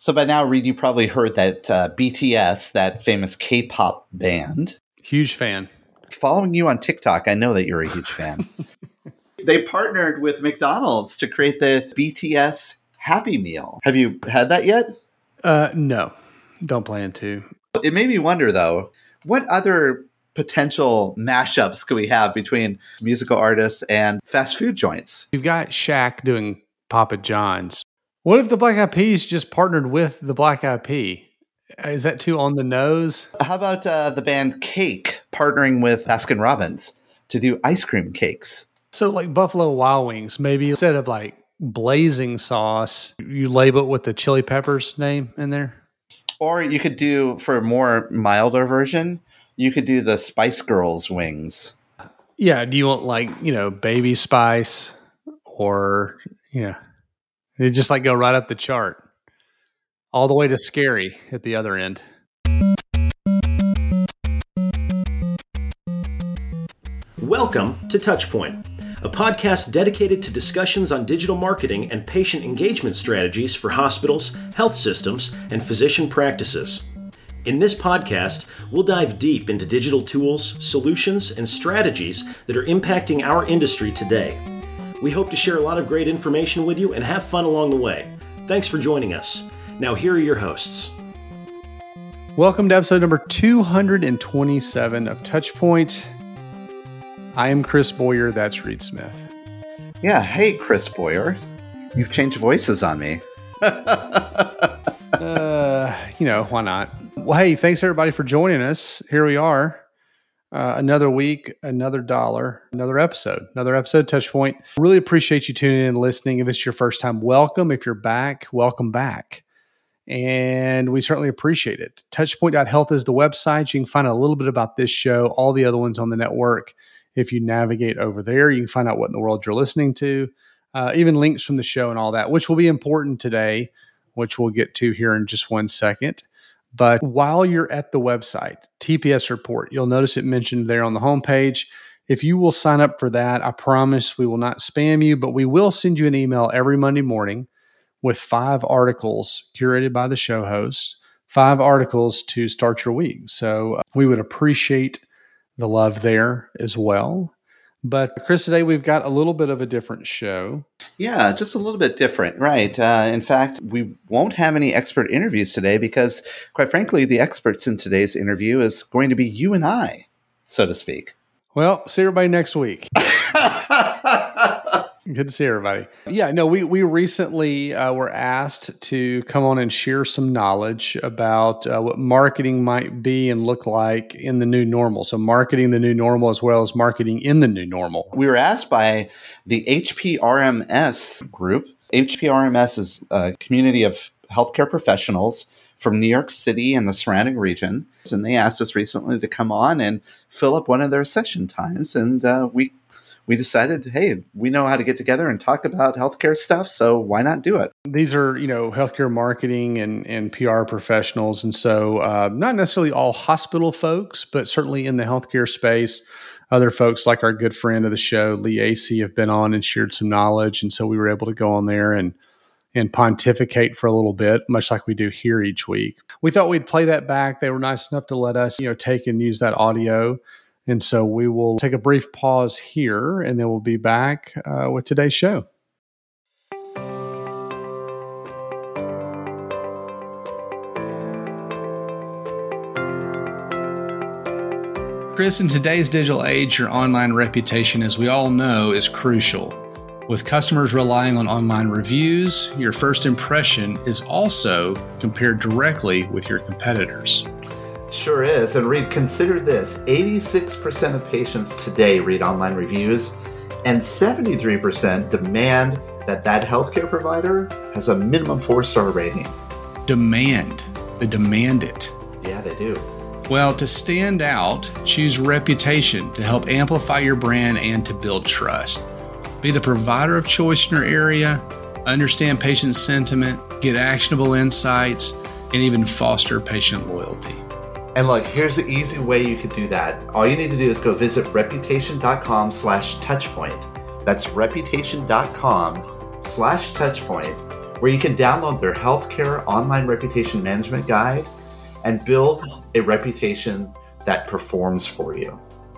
So by now, Reed, you probably heard that BTS, that famous K-pop band. Huge fan. Following you on TikTok, I know that you're a huge fan. They partnered with McDonald's to create the BTS Happy Meal. Have you had that yet? No, don't plan to. It made me wonder, though, what other potential mashups could we have between musical artists and fast food joints? You've got Shaq doing Papa John's. What if the Black Eyed Peas just partnered with the Black Eyed Pea? Is that too on the nose? How about the band Cake partnering with Baskin Robbins to do ice cream cakes? So like Buffalo Wild Wings, maybe instead of like blazing sauce, you label it with the chili peppers name in there? Or you could do, for a more milder version, you could do the Spice Girls wings. Yeah, do you want like, Baby Spice or, they just like go right up the chart, all the way to Scary at the other end. Welcome to Touchpoint, a podcast dedicated to discussions on digital marketing and patient engagement strategies for hospitals, health systems, and physician practices. In this podcast, we'll dive deep into digital tools, solutions, and strategies that are impacting our industry today. We hope to share a lot of great information with you and have fun along the way. Thanks for joining us. Now, here are your hosts. Welcome to episode number 227 of Touchpoint. I am Chris Boyer. That's Reed Smith. Yeah. Hey, Chris Boyer. You've changed voices on me. Why not? Well, hey, thanks everybody for joining us. Here we are. Another week, another dollar, another episode Touchpoint. Really appreciate you tuning in and listening. If it's your first time, welcome. If you're back, welcome back. And we certainly appreciate it. Touchpoint.health is the website. You can find out a little bit about this show, all the other ones on the network. If you navigate over there, you can find out what in the world you're listening to, even links from the show and all that, which will be important today, which we'll get to here in just one second. But while you're at the website, TPS report, you'll notice it mentioned there on the homepage. If you will sign up for that, I promise we will not spam you, but we will send you an email every Monday morning with 5 articles curated by the show host, 5 articles to start your week. So we would appreciate the love there as well. But Chris, today we've got a little bit of a different show. Yeah, just a little bit different, right? In fact, we won't have any expert interviews today because, quite frankly, the experts in today's interview is going to be you and I, so to speak. Well, see everybody next week. Good to see everybody. Yeah, no, we recently were asked to come on and share some knowledge about what marketing might be and look like in the new normal. So marketing the new normal as well as marketing in the new normal. We were asked by the HPRMS group. HPRMS is a community of healthcare professionals from New York City and the surrounding region. And they asked us recently to come on and fill up one of their session times. And we decided, hey, we know how to get together and talk about healthcare stuff, so why not do it? These are, healthcare marketing and PR professionals. And so not necessarily all hospital folks, but certainly in the healthcare space, other folks like our good friend of the show, Lee Acey, have been on and shared some knowledge. And so we were able to go on there and pontificate for a little bit, much like we do here each week. We thought we'd play that back. They were nice enough to let us, take and use that audio. And so we will take a brief pause here, and then we'll be back with today's show. Chris, in today's digital age, your online reputation, as we all know, is crucial. With customers relying on online reviews, your first impression is also compared directly with your competitors. Sure is. And Reed, consider this. 86% of patients today read online reviews, and 73% demand that healthcare provider has a minimum 4-star rating. Demand. They demand it. Yeah, they do. Well, to stand out, choose reputation to help amplify your brand and to build trust. Be the provider of choice in your area, understand patient sentiment, get actionable insights, and even foster patient loyalty. And look, here's the easy way you could do that. All you need to do is go visit reputation.com/touchpoint. That's reputation.com/touchpoint. where you can download their healthcare online reputation management guide and build a reputation that performs for you.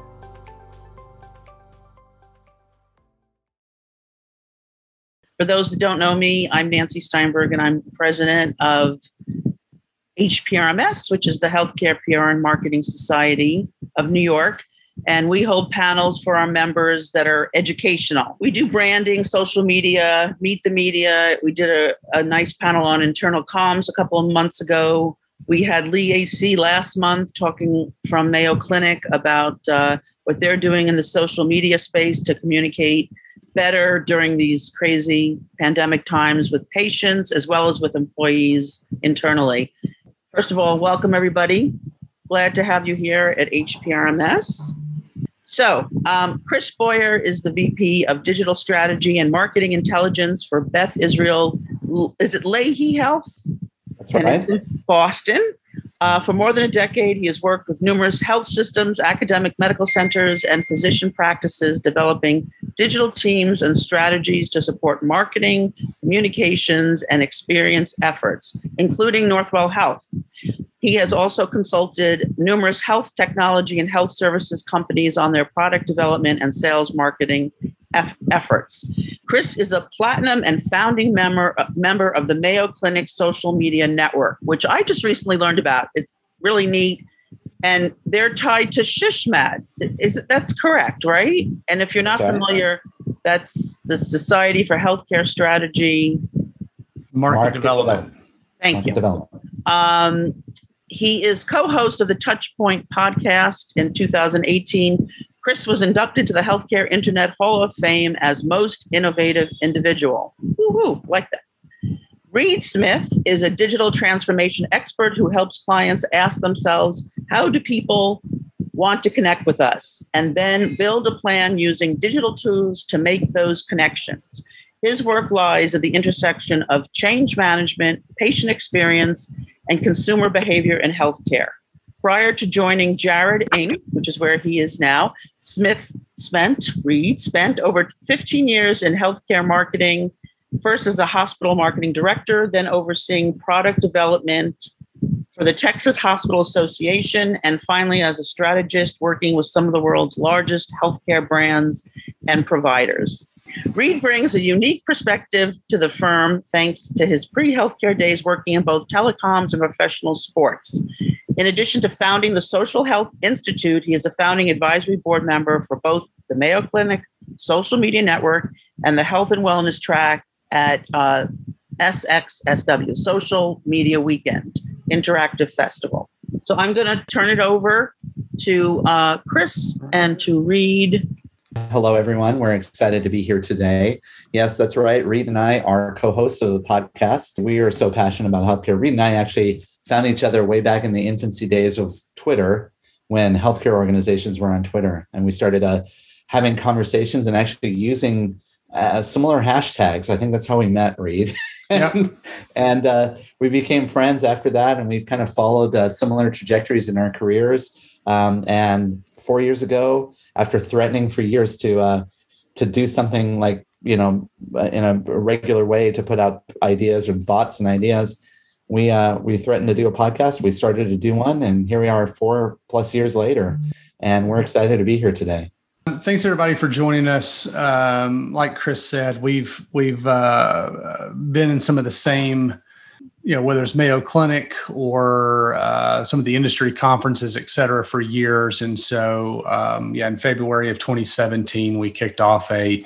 For those that don't know me, I'm Nancy Steinberg, and I'm president of HPRMS, which is the Healthcare PR and Marketing Society of New York. And we hold panels for our members that are educational. We do branding, social media, meet the media. We did a nice panel on internal comms a couple of months ago. We had Lee AC last month talking from Mayo Clinic about what they're doing in the social media space to communicate better during these crazy pandemic times with patients as well as with employees internally. First of all, welcome everybody. Glad to have you here at HPRMS. So, Chris Boyer is the VP of Digital Strategy and Marketing Intelligence for Beth Israel. Is it Lahey Health? That's right. And it's in Boston. For more than a decade, he has worked with numerous health systems, academic medical centers, and physician practices, developing digital teams and strategies to support marketing, communications, and experience efforts, including Northwell Health. He has also consulted numerous health technology and health services companies on their product development and sales marketing efforts. Chris is a platinum and founding member of the Mayo Clinic Social Media Network, which I just recently learned about. It's really neat. And they're tied to SHSMD. That's correct, right? And if you're not familiar, that's the Society for Healthcare Strategy. Market Development. Thank you. He is co-host of the Touchpoint podcast in 2018. Chris was inducted to the Healthcare Internet Hall of Fame as Most Innovative Individual. Woohoo, like that. Reed Smith is a digital transformation expert who helps clients ask themselves, how do people want to connect with us? And then build a plan using digital tools to make those connections. His work lies at the intersection of change management, patient experience, and consumer behavior in healthcare. Prior to joining Jared Inc., which is where he is now, Reed spent over 15 years in healthcare marketing, first as a hospital marketing director, then overseeing product development for the Texas Hospital Association, and finally as a strategist working with some of the world's largest healthcare brands and providers. Reed brings a unique perspective to the firm thanks to his pre-healthcare days working in both telecoms and professional sports. In addition to founding the Social Health Institute, he is a founding advisory board member for both the Mayo Clinic Social Media Network and the Health and Wellness Track at SXSW, Social Media Weekend Interactive Festival. So I'm going to turn it over to Chris and to Reed. Hello, everyone. We're excited to be here today. Yes, that's right. Reed and I are co-hosts of the podcast. We are so passionate about healthcare. Reed and I actually found each other way back in the infancy days of Twitter when healthcare organizations were on Twitter. And we started having conversations and actually using similar hashtags. I think that's how we met, Reed. And we became friends after that. And we've kind of followed similar trajectories in our careers. And 4 years ago, after threatening for years to do something like, in a regular way to put out ideas and thoughts and ideas, we threatened to do a podcast. We started to do one, and here we are 4+ years later, and we're excited to be here today. Thanks everybody for joining us. Like Chris said, we've been in some of the same, whether it's Mayo Clinic or some of the industry conferences, et cetera, for years. And so, in February of 2017, we kicked off a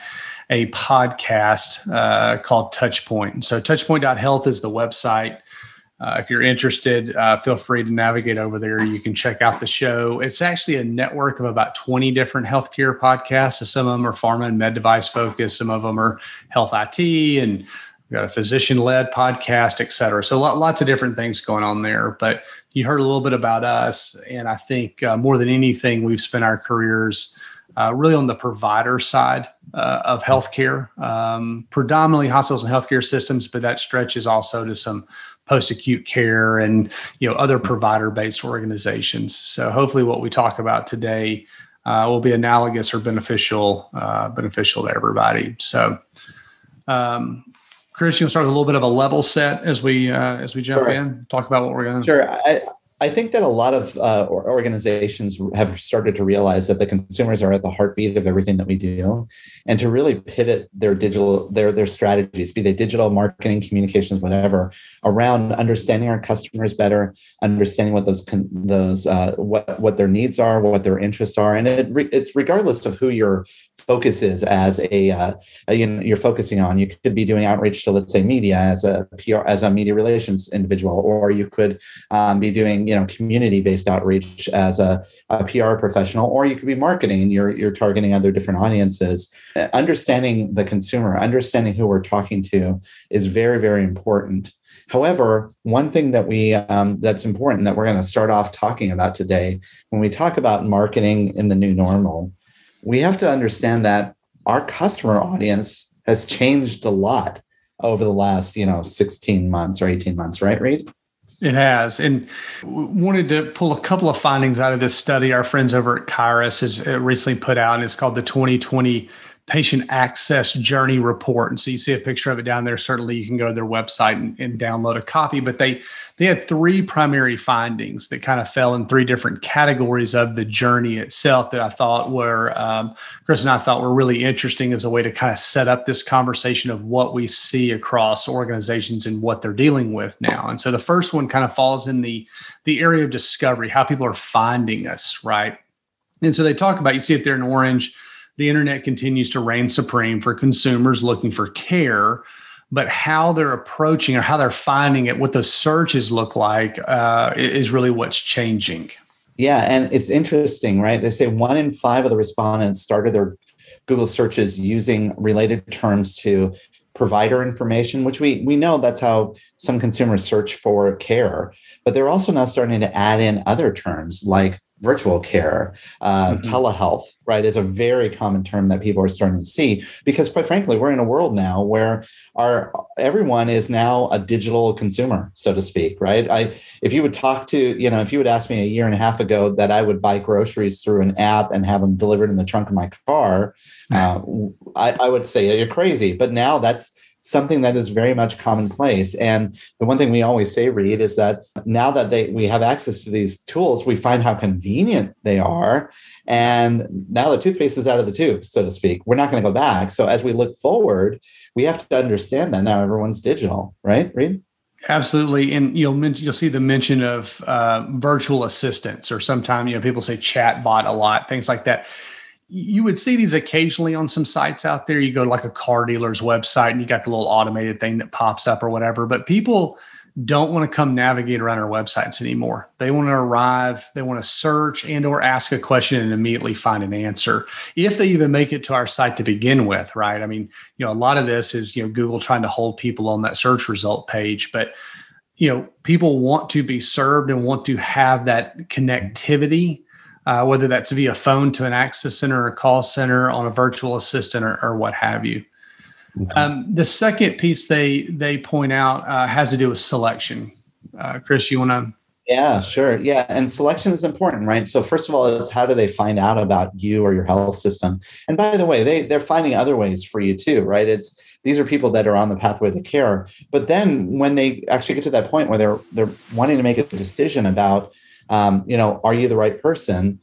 podcast called Touchpoint. So touchpoint.health is the website. If you're interested, feel free to navigate over there. You can check out the show. It's actually a network of about 20 different healthcare podcasts. So some of them are pharma and med device focused. Some of them are health IT, and we've got a physician-led podcast, et cetera. So lots of different things going on there. But you heard a little bit about us. And I think more than anything, we've spent our careers really on the provider side of healthcare, predominantly hospitals and healthcare systems, but that stretches also to some post-acute care and other provider-based organizations. So hopefully what we talk about today will be analogous or beneficial to everybody. So Chris, you'll start with a little bit of a level set as we jump Sure. in, talk about what we're going to. Sure. I think that a lot of organizations have started to realize that the consumers are at the heartbeat of everything that we do, and to really pivot their their strategies, be they digital marketing, communications, whatever, around understanding our customers better, understanding what what their needs are, what their interests are, and it's regardless of who your focus is as you're focusing on. You could be doing outreach to, let's say, media as a PR, as a media relations individual, or you could be doing community-based outreach as a PR professional, or you could be marketing and you're targeting other different audiences. Understanding the consumer, understanding who we're talking to is very, very important. However, one thing that that's important that we're going to start off talking about today, when we talk about marketing in the new normal, we have to understand that our customer audience has changed a lot over the last 16 months or 18 months, right, Reed? It has. And we wanted to pull a couple of findings out of this study our friends over at Kairos has recently put out, and it's called the 2020 Patient Access Journey Report. And so you see a picture of it down there. Certainly you can go to their website and download a copy, but they had three primary findings that kind of fell in three different categories of the journey itself that I thought were, Chris and I thought were really interesting as a way to kind of set up this conversation of what we see across organizations and what they're dealing with now. And so the first one kind of falls in the area of discovery, how people are finding us, right? And so they talk about, you see it there in orange, the internet continues to reign supreme for consumers looking for care, but how they're approaching or how they're finding it, what those searches look like is really what's changing. Yeah, and it's interesting, right? They say 1 in 5 of the respondents started their Google searches using related terms to provider information, which we know that's how some consumers search for care, but they're also now starting to add in other terms like virtual care, telehealth, right, is a very common term that people are starting to see, because quite frankly, we're in a world now where everyone is now a digital consumer, so to speak, right? If you would if you would ask me a year and a half ago that I would buy groceries through an app and have them delivered in the trunk of my car, I would say you're crazy. But now that's something that is very much commonplace. And the one thing we always say, Reed, is that now that we have access to these tools, we find how convenient they are. And now the toothpaste is out of the tube, so to speak. We're not going to go back. So as we look forward, we have to understand that now everyone's digital, right, Reed? Absolutely. And you'll see the mention of virtual assistants, or sometimes people say chat bot a lot, things like that. You would see these occasionally on some sites out there. You go to like a car dealer's website and you got the little automated thing that pops up or whatever, but people don't want to come navigate around our websites anymore. They want to arrive, they want to search and or ask a question and immediately find an answer, if they even make it to our site to begin with, right? I mean, a lot of this is, Google trying to hold people on that search result page, but people want to be served and want to have that connectivity, whether that's via phone to an access center or a call center, on a virtual assistant or what have you. The second piece they point out has to do with selection. Chris, you want to? Yeah, sure. Yeah. And selection is important, right? So first of all, it's how do they find out about you or your health system? And by the way, they're finding other ways for you too, right? These are people that are on the pathway to care. But then when they actually get to that point where they're wanting to make a decision about, are you the right person?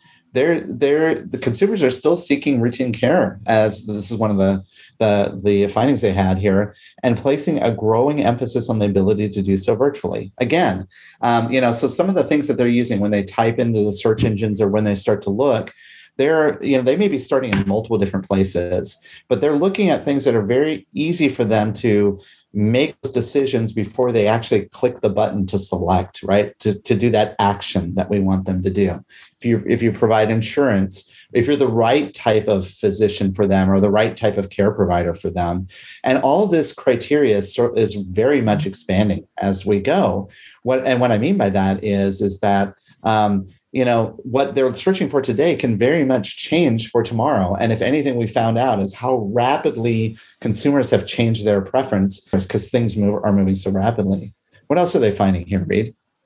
The consumers are still seeking routine care, as this is one of the findings they had here, and placing a growing emphasis on the ability to do so virtually. Again, so some of the things that they're using when they type into the search engines or when they start to look, they may be starting in multiple different places, but they're looking at things that are very easy for them to make those decisions before they actually click the button to select, right? To do that action that we want them to do. If you provide insurance, if you're the right type of physician for them or the right type of care provider for them. And all this criteria is very much expanding as we go. What I mean by that is that what they're searching for today can very much change for tomorrow. And if anything, we found out is how rapidly consumers have changed their preference because things are moving so rapidly. What else are they finding here, Reed?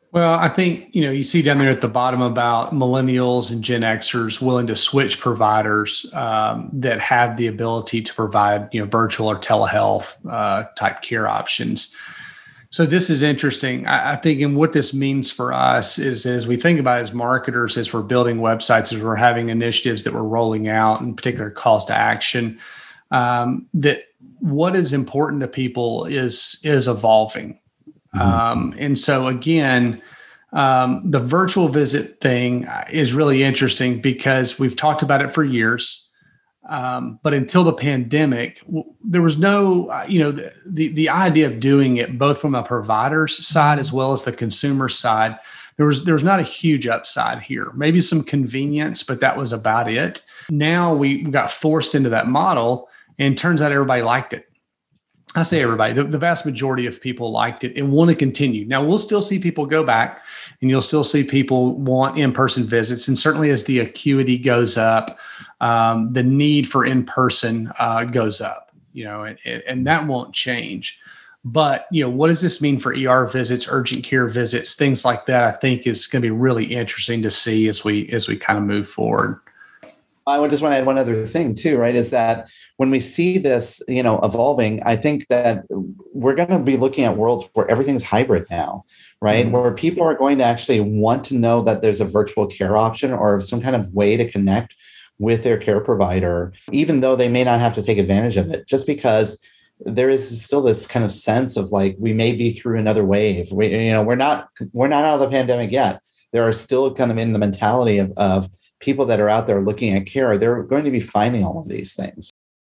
Well, I think, you see down there at the bottom about millennials and Gen Xers willing to switch providers that have the ability to provide, virtual or telehealth type care options. So this is interesting. I think, and what this means for us is, as we think about as marketers, as we're building websites, as we're having initiatives that we're rolling out, in particular calls to action, that what is important to people is evolving. And so again, the virtual visit thing is really interesting because we've talked about it for years. But until the pandemic, there was no, the idea of doing it both from a provider's side as well as the consumer side. There was not a huge upside here, maybe some convenience, but that was about it. Now we got forced into that model, and turns out everybody liked it. I say everybody, the vast majority of people liked it and want to continue. Now, we'll still see people go back, and you'll still see people want in-person visits. And certainly as the acuity goes up, the need for in-person goes up, and that won't change. But, what does this mean for ER visits, urgent care visits, things like that? I think is going to be really interesting to see as we kind of move forward. I just want to add one other thing too, right? Is that when we see this, evolving, I think that we're going to be looking at worlds where everything's hybrid now, right? Mm-hmm. Where people are going to actually want to know that there's a virtual care option or some kind of way to connect with their care provider, even though they may not have to take advantage of it, just because there is still this kind of sense of like, we may be through another wave. We're not out of the pandemic yet. There are still kind of in the mentality of people that are out there looking at care, they're going to be finding all of these things.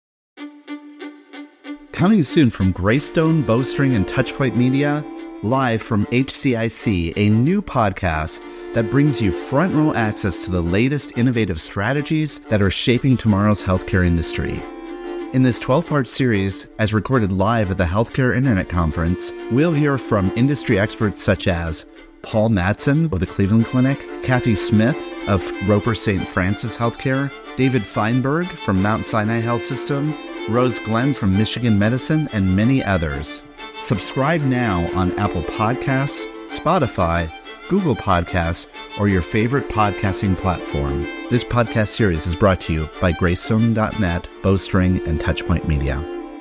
Coming soon from Greystone, Bowstring, and Touchpoint Media, live from HCIC, a new podcast that brings you front row access to the latest innovative strategies that are shaping tomorrow's healthcare industry. In this 12-part series, as recorded live at the Healthcare Internet Conference, we'll hear from industry experts such as Paul Madsen of the Cleveland Clinic, Kathy Smith of Roper St. Francis Healthcare, David Feinberg from Mount Sinai Health System, Rose Glenn from Michigan Medicine, and many others. Subscribe now on Apple Podcasts, Spotify, Google Podcasts, or your favorite podcasting platform. This podcast series is brought to you by Greystone.net, Bowstring, and Touchpoint Media.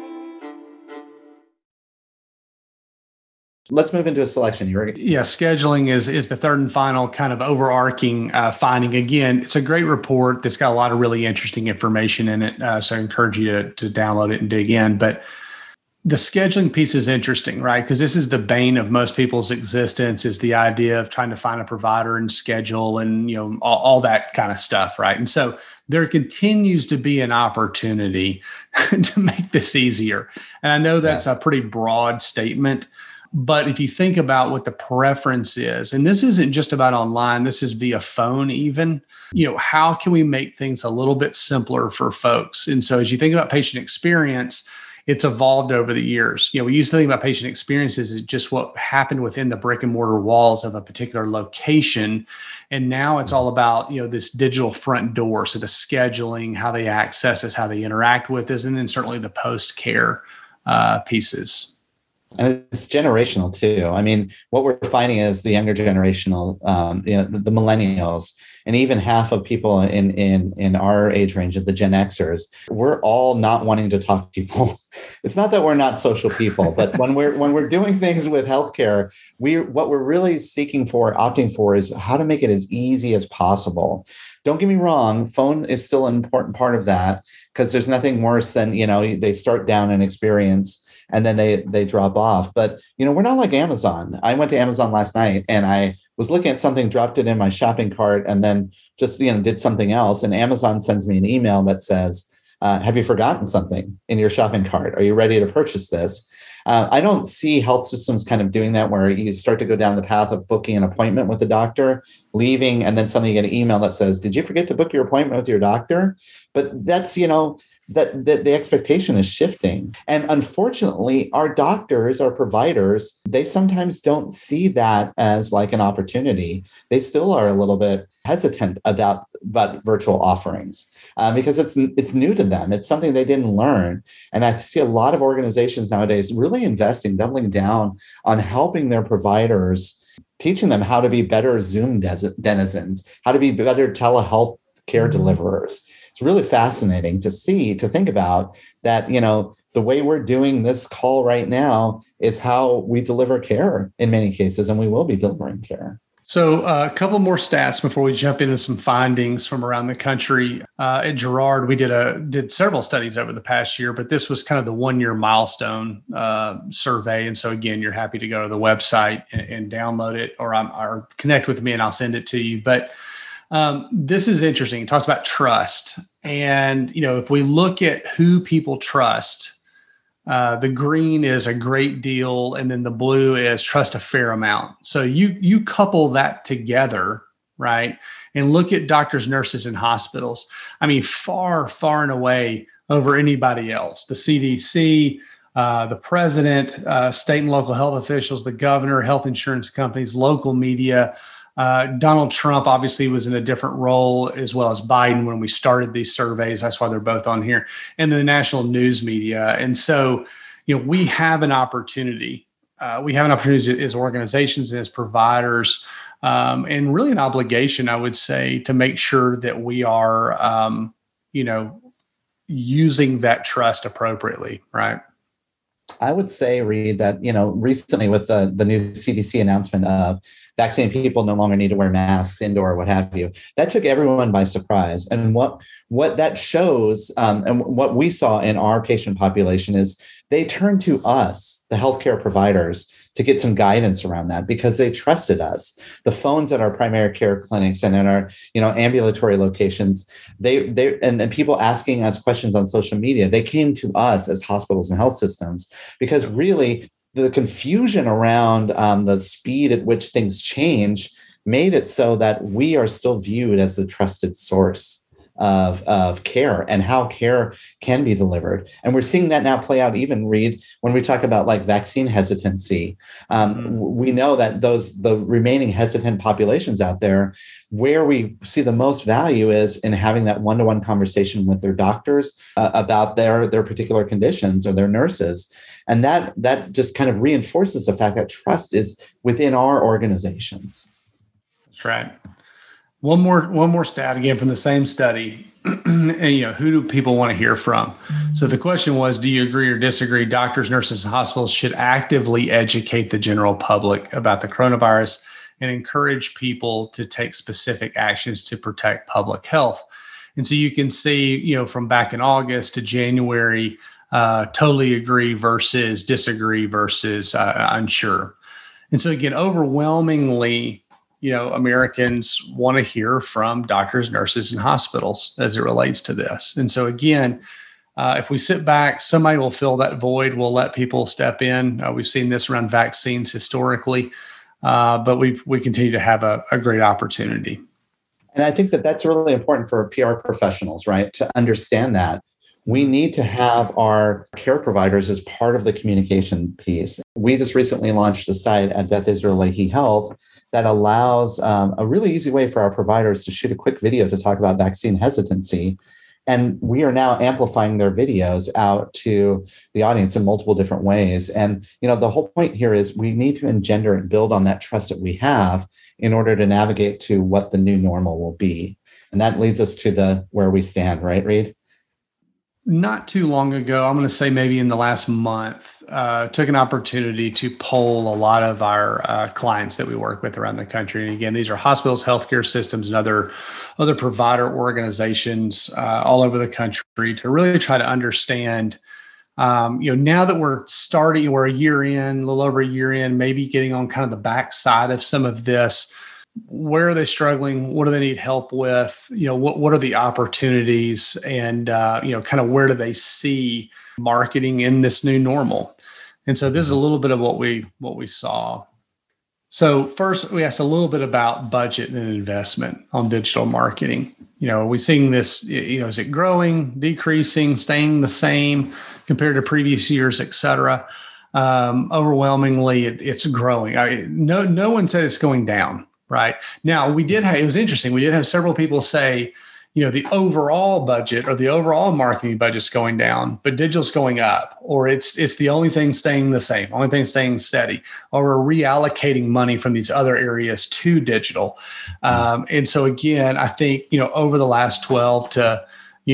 Let's move into a selection. Yeah, scheduling is the third and final kind of overarching finding. Again, it's a great report that's got a lot of really interesting information in it. So I encourage you to download it and dig in. But the scheduling piece is interesting, right? Because this is the bane of most people's existence, is the idea of trying to find a provider and schedule and, all that kind of stuff, right? And so there continues to be an opportunity to make this easier. And I know that's a pretty broad statement, but if you think about what the preference is, and this isn't just about online, this is via phone even, how can we make things a little bit simpler for folks? And so as you think about patient experience, it's evolved over the years. We used to think about patient experiences as just what happened within the brick and mortar walls of a particular location. And now it's all about, this digital front door. So the scheduling, how they access us, how they interact with us, and then certainly the post-care pieces. And it's generational too. I mean, what we're finding is the younger generational, the millennials, and even half of people in our age range of the Gen Xers, we're all not wanting to talk to people. It's not that we're not social people, but when we're doing things with healthcare, what we're really opting for is how to make it as easy as possible. Don't get me wrong, phone is still an important part of that, because there's nothing worse than, they start down an experience and then they drop off. But, we're not like Amazon. I went to Amazon last night and I was looking at something, dropped it in my shopping cart, and then just, did something else. And Amazon sends me an email that says, have you forgotten something in your shopping cart? Are you ready to purchase this? I don't see health systems kind of doing that, where you start to go down the path of booking an appointment with a doctor, leaving, and then suddenly you get an email that says, did you forget to book your appointment with your doctor? But that's, that the expectation is shifting. And unfortunately, our doctors, our providers, they sometimes don't see that as like an opportunity. They still are a little bit hesitant about virtual offerings because it's new to them. It's something they didn't learn. And I see a lot of organizations nowadays really investing, doubling down on helping their providers teaching them how to be better Zoom denizens, how to be better telehealth care deliverers. It's really fascinating to think about that, the way we're doing this call right now is how we deliver care in many cases, and we will be delivering care. So a couple more stats before we jump into some findings from around the country. At Gerard, we did several studies over the past year, but this was kind of the 1-year milestone survey. And so again, you're happy to go to the website and download it, or connect with me and I'll send it to you. But this is interesting. It talks about trust. And, if we look at who people trust, the green is a great deal, and then the blue is trust a fair amount. So you couple that together, right? And look at doctors, nurses, and hospitals. I mean, far, far and away over anybody else. The CDC, the president, state and local health officials, the governor, health insurance companies, local media. Donald Trump obviously was in a different role, as well as Biden when we started these surveys. That's why they're both on here, and the national news media. And so, we have an opportunity. As organizations and as providers, and really an obligation, I would say, to make sure that we are, using that trust appropriately, right? I would say, Reed, that, recently with the new CDC announcement of vaccinated people no longer need to wear masks indoor or what have you, that took everyone by surprise. And what that shows, and what we saw in our patient population, is they turned to us, the healthcare providers, to get some guidance around that because they trusted us. The phones at our primary care clinics and in our, ambulatory locations, and people asking us questions on social media, they came to us as hospitals and health systems because really the confusion around the speed at which things change made it so that we are still viewed as the trusted source of care and how care can be delivered. And we're seeing that now play out, even, Reed, when we talk about like vaccine hesitancy. We know that the remaining hesitant populations out there, where we see the most value is in having that one-to-one conversation with their doctors about their particular conditions, or their nurses. And that just kind of reinforces the fact that trust is within our organizations. That's right. One more stat again from the same study. And, who do people want to hear from? So the question was, do you agree or disagree doctors, nurses, and hospitals should actively educate the general public about the coronavirus and encourage people to take specific actions to protect public health? And so you can see, from back in August to January, totally agree versus disagree versus unsure. And so again, overwhelmingly, Americans want to hear from doctors, nurses, and hospitals as it relates to this. And so again, if we sit back, somebody will fill that void. We'll let people step in. We've seen this around vaccines historically, but we continue to have a great opportunity. And I think that's really important for PR professionals, right? To understand that we need to have our care providers as part of the communication piece. We just recently launched a site at Beth Israel Lahey Health that allows a really easy way for our providers to shoot a quick video to talk about vaccine hesitancy. And we are now amplifying their videos out to the audience in multiple different ways. And, the whole point here is we need to engender and build on that trust that we have in order to navigate to what the new normal will be. And that leads us to where we stand, right, Reed? Not too long ago, I'm going to say maybe in the last month, took an opportunity to poll a lot of our clients that we work with around the country. And again, these are hospitals, healthcare systems, and other provider organizations all over the country to really try to understand, now that we're a year in, a little over a year in, maybe getting on kind of the backside of some of this. Where are they struggling? What do they need help with? What are the opportunities, and kind of where do they see marketing in this new normal? And so this is a little bit of what we saw. So first, we asked a little bit about budget and investment on digital marketing. Are we seeing this? Is it growing, decreasing, staying the same compared to previous years, et cetera? Overwhelmingly, it's growing. No one said it's going down. Right now, it was interesting. We did have several people say, the overall budget or the overall marketing budget's going down, but digital's going up, or it's the only thing staying the same, only thing staying steady, or we're reallocating money from these other areas to digital. And so again, I think, over the last 12 to,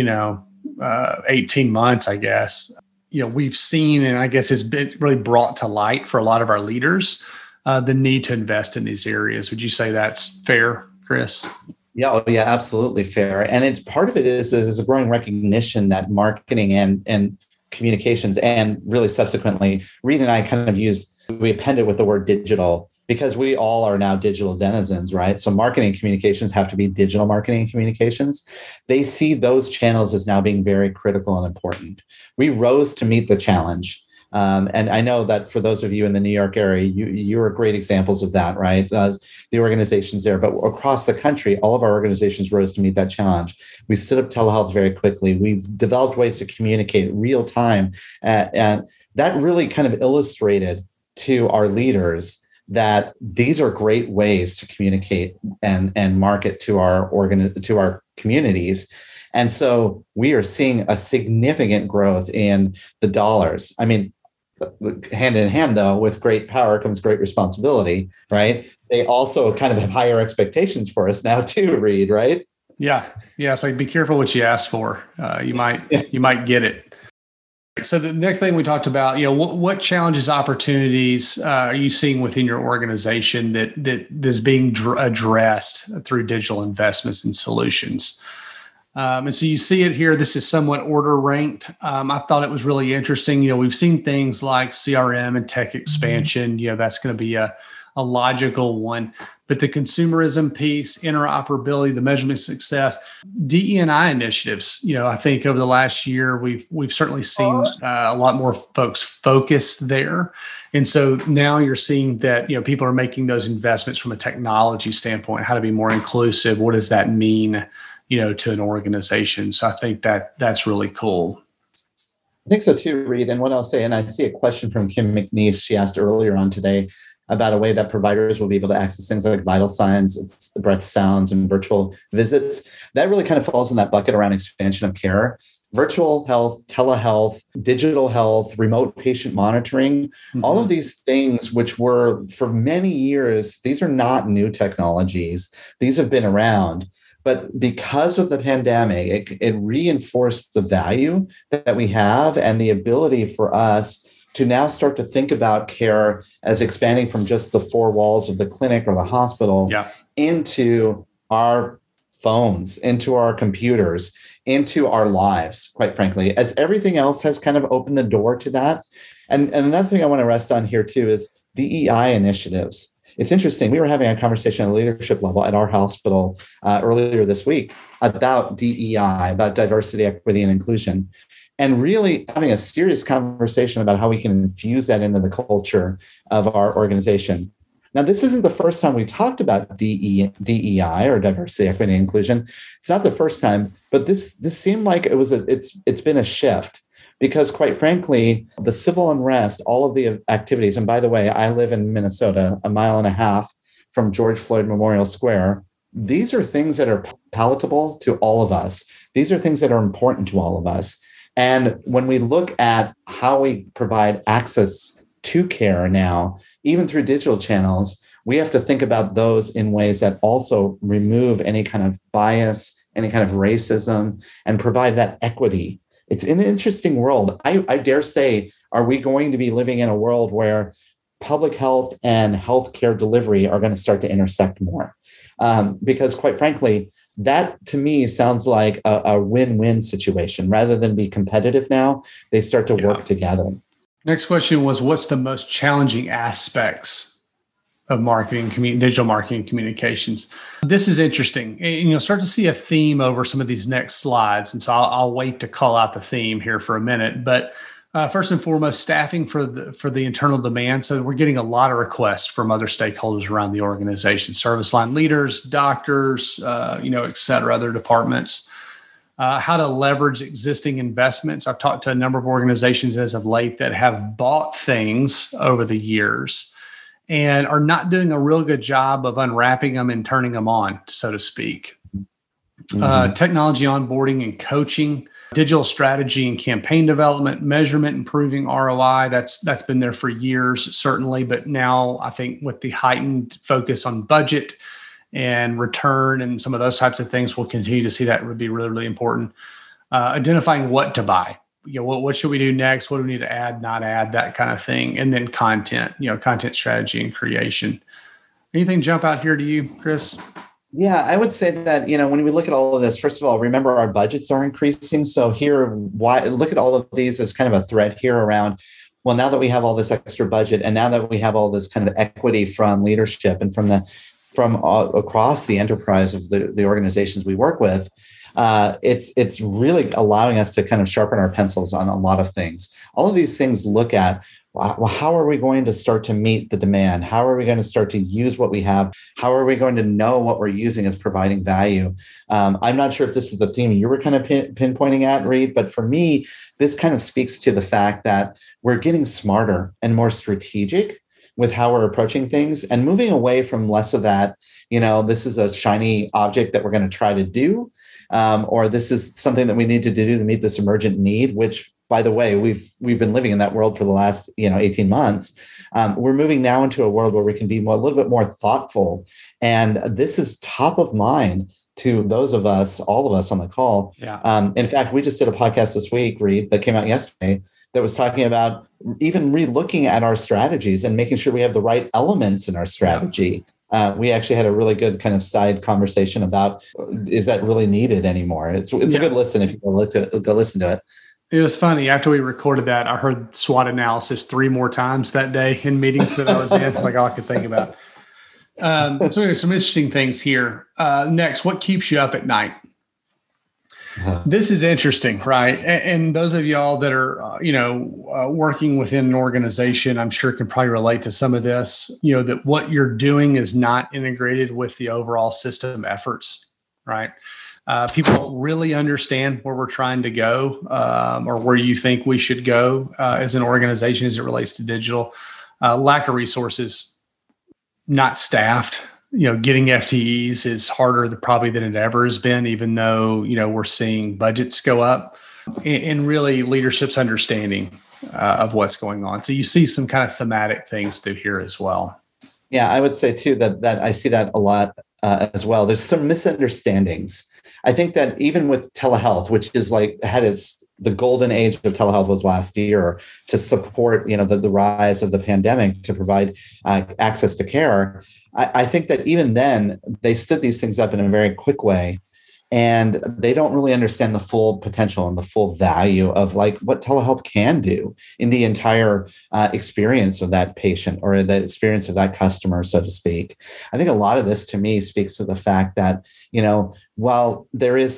18 months, I guess, we've seen, and I guess it's been really brought to light for a lot of our leaders, the need to invest in these areas. Would you say that's fair, Chris? Yeah, absolutely fair. And it's part of it is a growing recognition that marketing and communications, and really subsequently, Reed and I we appended with the word digital because we all are now digital denizens, right? So marketing and communications have to be digital marketing and communications. They see those channels as now being very critical and important. We rose to meet the challenge. And I know that for those of you in the New York area, you are great examples of that, right? The organizations there, but across the country, all of our organizations rose to meet that challenge. We stood up telehealth very quickly. We've developed ways to communicate real time. And that really kind of illustrated to our leaders that these are great ways to communicate and market to our communities. And so we are seeing a significant growth in the dollars. I mean, hand in hand, though, with great power comes great responsibility, right? They also kind of have higher expectations for us now too, Reed, right? Yeah. So be careful what you ask for. You might get it. So the next thing we talked about, what challenges, opportunities are you seeing within your organization that is being addressed through digital investments and solutions? And so you see it here. This is somewhat order ranked. I thought it was really interesting. We've seen things like CRM and tech expansion. That's going to be a logical one. But the consumerism piece, interoperability, the measurement success, DE&I initiatives. I think over the last year we've certainly seen a lot more folks focused there. And so now you're seeing that people are making those investments from a technology standpoint. How to be more inclusive? What does that mean? To an organization. So I think that's really cool. I think so too, Reed. And what I'll say, and I see a question from Kim McNeese, she asked earlier on today about a way that providers will be able to access things like vital signs, it's the breath sounds, and virtual visits. That really kind of falls in that bucket around expansion of care. Virtual health, telehealth, digital health, remote patient monitoring, all of these things, which were for many years, these are not new technologies. These have been around. But because of the pandemic, it reinforced the value that we have and the ability for us to now start to think about care as expanding from just the four walls of the clinic or the hospital into our phones, into our computers, into our lives, quite frankly, as everything else has kind of opened the door to that. And another thing I want to rest on here too is DEI initiatives. It's interesting. We were having a conversation at a leadership level at our hospital earlier this week about DEI, about diversity, equity, and inclusion, and really having a serious conversation about how we can infuse that into the culture of our organization. Now, this isn't the first time we talked about DEI or diversity, equity, and inclusion. It's not the first time, but this seemed like it's been a shift. Because quite frankly, the civil unrest, all of the activities, and by the way, I live in Minnesota, 1.5 miles from George Floyd Memorial Square. These are things that are palatable to all of us. These are things that are important to all of us. And when we look at how we provide access to care now, even through digital channels, we have to think about those in ways that also remove any kind of bias, any kind of racism, and provide that equity. It's an interesting world. I dare say, are we going to be living in a world where public health and healthcare delivery are going to start to intersect more? Because quite frankly, that to me sounds like a win-win situation. Rather than be competitive now, they start to work together. Next question was, what's the most challenging aspects of marketing, digital marketing communications? This is interesting. And you'll start to see a theme over some of these next slides. And so I'll wait to call out the theme here for a minute. But first and foremost, staffing for the internal demand. So we're getting a lot of requests from other stakeholders around the organization, service line leaders, doctors, et cetera, other departments. How to leverage existing investments. I've talked to a number of organizations as of late that have bought things over the years and are not doing a real good job of unwrapping them and turning them on, so to speak. technology onboarding and coaching, digital strategy and campaign development, measurement, improving ROI. That's been there for years, certainly. But now I think with the heightened focus on budget and return and some of those types of things, we'll continue to see that would be really, really important. Identifying what to buy. What should we do next? What do we need to add, not add, that kind of thing. And then content, content strategy and creation. Anything jump out here to you, Chris? Yeah, I would say that, when we look at all of this, first of all, remember our budgets are increasing. So here, look at all of these as kind of a thread here around, well, now that we have all this extra budget and now that we have all this kind of equity from leadership and from across the enterprise of the organizations we work with, it's really allowing us to kind of sharpen our pencils on a lot of things. All of these things look at, well, how are we going to start to meet the demand? How are we going to start to use what we have? How are we going to know what we're using as providing value? I'm not sure if this is the theme you were kind of pinpointing at, Reed, but for me, this kind of speaks to the fact that we're getting smarter and more strategic with how we're approaching things and moving away from less of that, this is a shiny object that we're going to try to do, or this is something that we need to do to meet this emergent need, which, by the way, we've been living in that world for the last 18 months. We're moving now into a world where we can be a little bit more thoughtful, and this is top of mind to those of us, all of us on the call. Yeah. In fact, we just did a podcast this week, Reed, that came out yesterday, that was talking about even re-looking at our strategies and making sure we have the right elements in our strategy. Yeah. We actually had a really good kind of side conversation about, is that really needed anymore? It's a good listen if you go listen to it. It was funny. After we recorded that, I heard SWOT analysis 3 more times that day in meetings that I was in. It's like all I could think about. So anyway, some interesting things here. Next, what keeps you up at night? This is interesting, right? And those of y'all that are, working within an organization, I'm sure can probably relate to some of this, that what you're doing is not integrated with the overall system efforts, right? People don't really understand where we're trying to go, or where you think we should go as an organization as it relates to digital. Lack of resources, not staffed. Getting FTEs is harder probably than it ever has been, even though, we're seeing budgets go up, and really leadership's understanding of what's going on. So you see some kind of thematic things through here as well. Yeah, I would say too that I see that a lot as well. There's some misunderstandings. I think that even with telehealth, which is the golden age of telehealth was last year to support, the rise of the pandemic to provide access to care. I think that even then they stood these things up in a very quick way, and they don't really understand the full potential and the full value of what telehealth can do in the entire experience of that patient or the experience of that customer, so to speak. I think a lot of this to me speaks to the fact that, while there's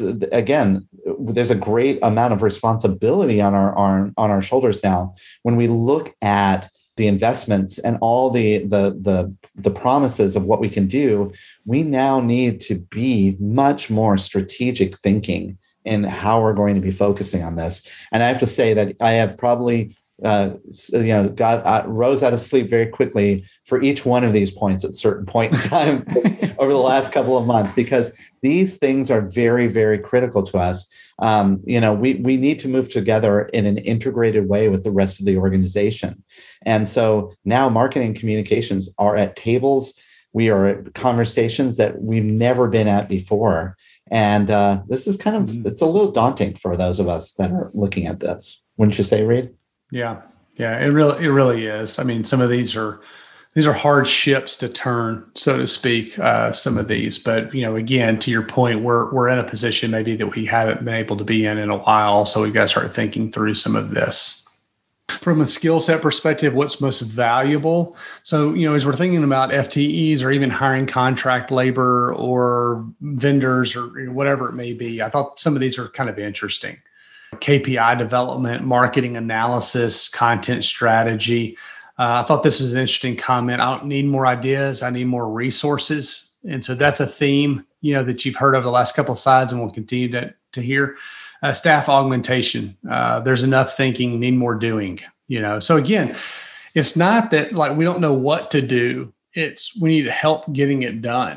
a great amount of responsibility on our shoulders now, when we look at the investments and all the promises of what we can do, we now need to be much more strategic thinking in how we're going to be focusing on this. And I have to say that I have probably rose out of sleep very quickly for each one of these points at a certain point in time over the last couple of months, because these things are very, very critical to us. We need to move together in an integrated way with the rest of the organization. And so now marketing communications are at tables. We are at conversations that we've never been at before. And this is it's a little daunting for those of us that are looking at this. Wouldn't you say, Reed? Yeah, it really is. I mean, some of these are hard ships to turn, so to speak. Some of these, but again, to your point, we're in a position maybe that we haven't been able to be in a while. So we've got to start thinking through some of this from a skill set perspective. What's most valuable? So as we're thinking about FTEs or even hiring contract labor or vendors or whatever it may be, I thought some of these are kind of interesting. KPI development, marketing analysis, content strategy. I thought this was an interesting comment. I don't need more ideas. I need more resources. And so that's a theme, that you've heard over the last couple of slides and we'll continue to hear. Staff augmentation. There's enough thinking, need more doing, So again, it's not that we don't know what to do. It's we need help getting it done.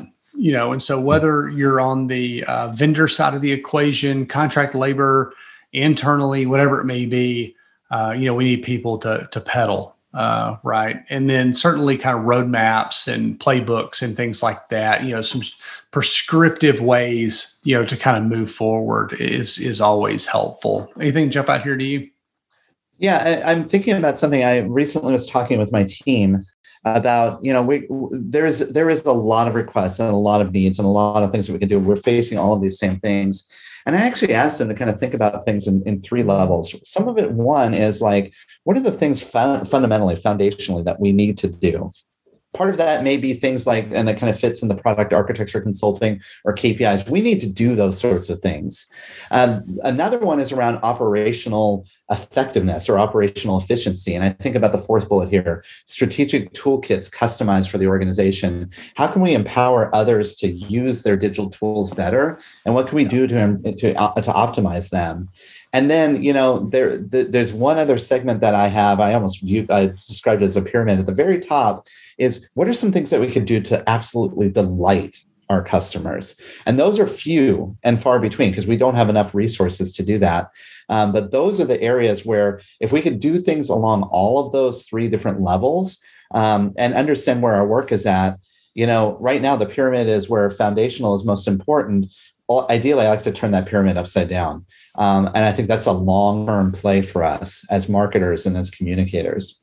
And so whether you're on the vendor side of the equation, contract labor, internally, whatever it may be, we need people to pedal, right? And then certainly kind of roadmaps and playbooks and things like that, some prescriptive ways, to kind of move forward is always helpful. Anything jump out here to you? Yeah, I'm thinking about something. I recently was talking with my team about, there is a lot of requests and a lot of needs and a lot of things that we can do. We're facing all of these same things. And I actually asked them to kind of think about things in three levels. Some of it, one, is like, what are the things fundamentally, foundationally that we need to do? Part of that may be things like, and it kind of fits in the product architecture consulting or KPIs. We need to do those sorts of things. Another one is around operational effectiveness or operational efficiency. And I think about the fourth bullet here, strategic toolkits customized for the organization. How can we empower others to use their digital tools better? And what can we do to optimize them? And then, there's one other segment that I have. I described it as a pyramid. At the very top is, what are some things that we could do to absolutely delight our customers? And those are few and far between because we don't have enough resources to do that. But those are the areas where if we could do things along all of those three different levels and understand where our work is at, right now the pyramid is where foundational is most important. Ideally, I like to turn that pyramid upside down. And I think that's a long-term play for us as marketers and as communicators.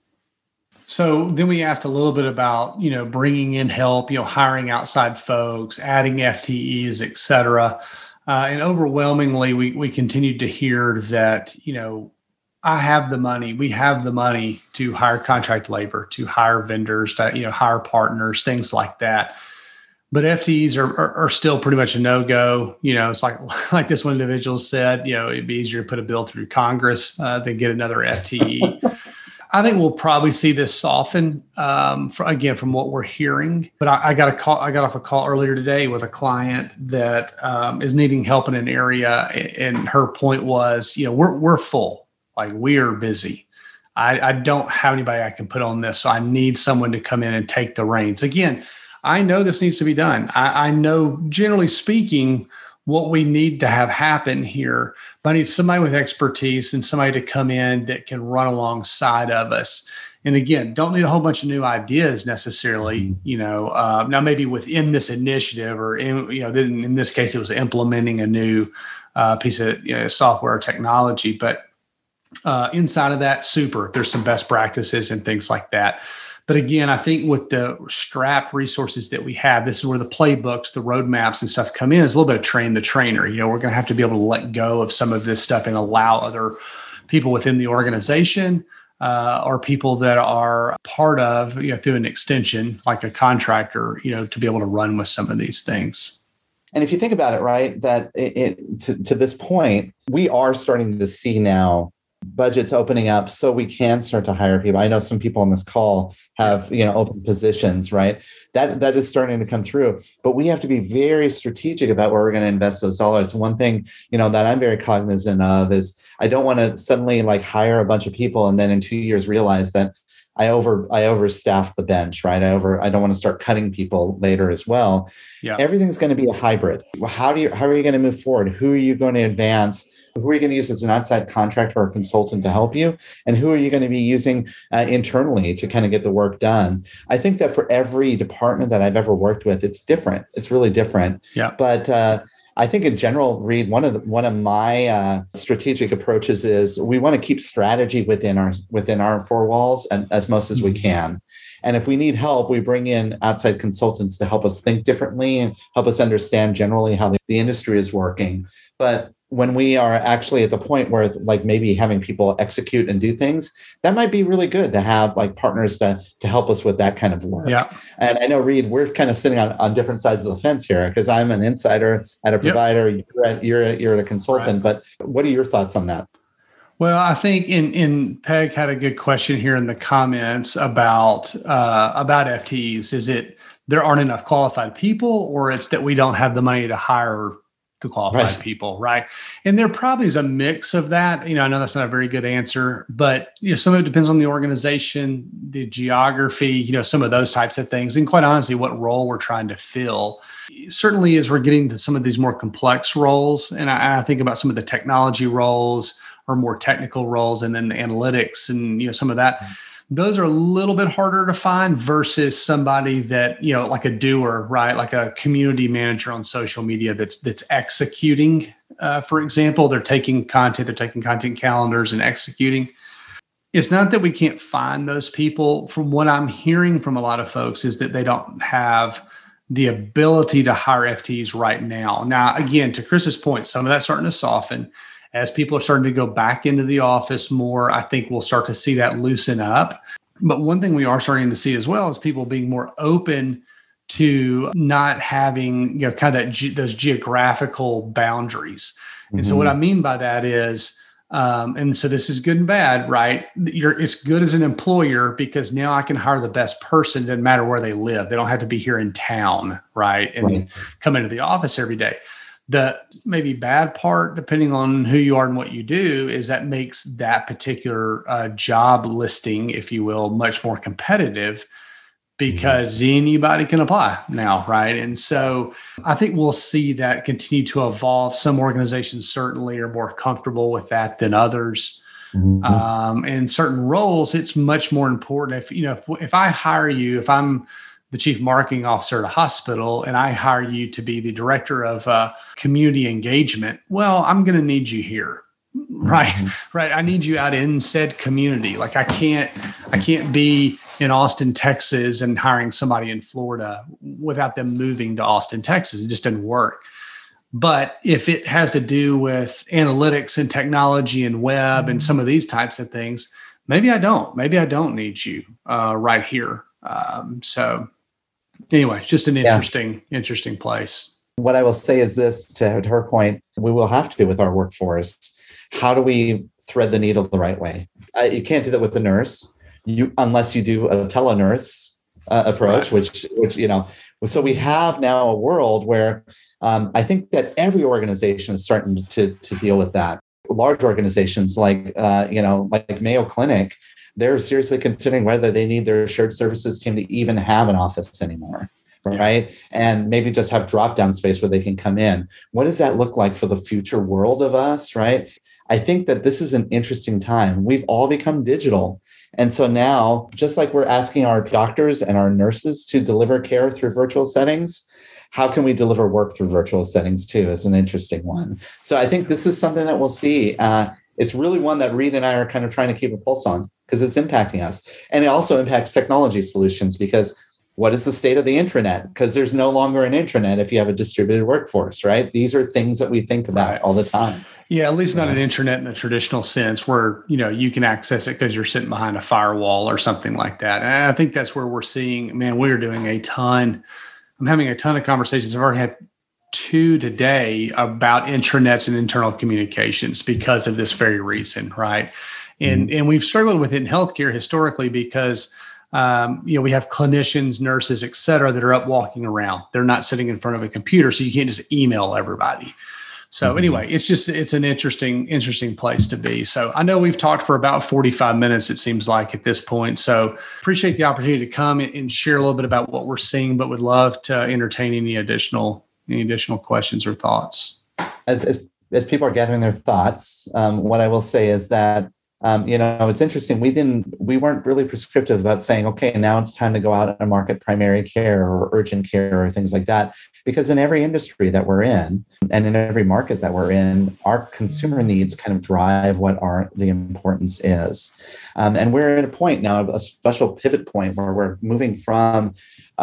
So then we asked a little bit about, bringing in help, hiring outside folks, adding FTEs, et cetera. And overwhelmingly, we continued to hear that, I have the money. We have the money to hire contract labor, to hire vendors, to, hire partners, things like that. But FTEs are still pretty much a no-go. It's like this one individual said, it'd be easier to put a bill through Congress than get another FTE. I think we'll probably see this soften from what we're hearing. But I got off a call earlier today with a client that is needing help in an area, and her point was, we're full, like we're busy. I don't have anybody I can put on this, so I need someone to come in and take the reins. Again, I know this needs to be done. I know, generally speaking, what we need to have happen here, but I need somebody with expertise and somebody to come in that can run alongside of us. And again, don't need a whole bunch of new ideas necessarily, now maybe within this initiative or, in this case, it was implementing a new piece of software or technology. But inside of that, super, there's some best practices and things like that. But again, I think with the strapped resources that we have, this is where the playbooks, the roadmaps and stuff come in. It's a little bit of train the trainer. We're going to have to be able to let go of some of this stuff and allow other people within the organization or people that are part of, through an extension, like a contractor, to be able to run with some of these things. And if you think about it, right, that to this point, we are starting to see now budgets opening up so we can start to hire people. I know some people on this call have, open positions, right? That is starting to come through, but we have to be very strategic about where we're going to invest those dollars. One thing, that I'm very cognizant of is I don't want to suddenly hire a bunch of people and then in 2 years realize that I overstaffed the bench, right? I don't want to start cutting people later as well. Yeah. Everything's going to be a hybrid. How are you going to move forward? Who are you going to advance? Who are you going to use as an outside contractor or consultant to help you? And who are you going to be using internally to kind of get the work done? I think that for every department that I've ever worked with, it's different. It's really different. Yeah. But I think in general, Reed, one of my strategic approaches is we want to keep strategy within our four walls and as most as we can. And if we need help, we bring in outside consultants to help us think differently and help us understand generally how the industry is working. But when we are actually at the point where maybe having people execute and do things, that might be really good to have partners to help us with that kind of work. Yeah. And I know, Reed, we're kind of sitting on different sides of the fence here because I'm an insider at a provider, you're a consultant, right. But what are your thoughts on that? Well, I think in Peg had a good question here in the comments about FTEs. Is it there aren't enough qualified people, or it's that we don't have the money to hire qualified people, right? And there probably is a mix of that. I know that's not a very good answer, but some of it depends on the organization, the geography, some of those types of things, and quite honestly, what role we're trying to fill. Certainly, as we're getting to some of these more complex roles, and I think about some of the technology roles or more technical roles, and then the analytics and some of that. Those are a little bit harder to find versus somebody that, like a doer, right? Like a community manager on social media that's executing, for example, they're taking content calendars and executing. It's not that we can't find those people. From what I'm hearing from a lot of folks is that they don't have the ability to hire FTEs right now. Now, again, to Chris's point, some of that's starting to soften. As people are starting to go back into the office more, I think we'll start to see that loosen up. But one thing we are starting to see as well is people being more open to not having, kind of those geographical boundaries. And so what I mean by that is, and so this is good and bad, right? It's good as an employer because now I can hire the best person. It doesn't matter where they live. They don't have to be here in town, right? And come into the office every day. The maybe bad part, depending on who you are and what you do, is that makes that particular job listing, if you will, much more competitive because anybody can apply now, right? And so I think we'll see that continue to evolve. Some organizations certainly are more comfortable with that than others. In certain roles, it's much more important. If I hire you, if I'm the chief marketing officer at a hospital, and I hire you to be the director of community engagement, well, I'm going to need you here, right? Right. I need you out in said community. Like I can't be in Austin, Texas, and hiring somebody in Florida without them moving to Austin, Texas. It just doesn't work. But if it has to do with analytics and technology and web and some of these types of things, maybe I don't need you right here. So anyway, just an interesting place. What I will say is this, to her point, we will have to with our workforce. How do we thread the needle the right way? You can't do that with the nurse, unless you do a telenurse approach, which So we have now a world where I think that every organization is starting to deal with that. Large organizations like Mayo Clinic, they're seriously considering whether they need their shared services team to even have an office anymore, right? And maybe just have drop-down space where they can come in. What does that look like for the future world of us, right? I think that this is an interesting time. We've all become digital. And so now, just like we're asking our doctors and our nurses to deliver care through virtual settings, how can we deliver work through virtual settings too is an interesting one. So I think this is something that we'll see. It's really one that Reed and I are kind of trying to keep a pulse on because it's impacting us. And it also impacts technology solutions because what is the state of the intranet? Because there's no longer an intranet if you have a distributed workforce, right? These are things that we think about all the time. Yeah, at least not an intranet in the traditional sense where, you can access it because you're sitting behind a firewall or something like that. And I think that's where we're seeing, we're doing a ton. I'm having a ton of conversations. I've already had 2 today about intranets and internal communications because of this very reason, right? And we've struggled with it in healthcare historically because we have clinicians, nurses, et cetera, that are up walking around. They're not sitting in front of a computer, so you can't just email everybody. So anyway, it's an interesting place to be. So I know we've talked for about 45 minutes, it seems like at this point. So appreciate the opportunity to come and share a little bit about what we're seeing, but would love to entertain any additional questions or thoughts. As people are gathering their thoughts, what I will say is that it's interesting. We weren't really prescriptive about saying, okay, now it's time to go out and market primary care or urgent care or things like that, because in every industry that we're in and in every market that we're in, our consumer needs kind of drive what the importance is. And we're at a point now, a special pivot point where we're moving from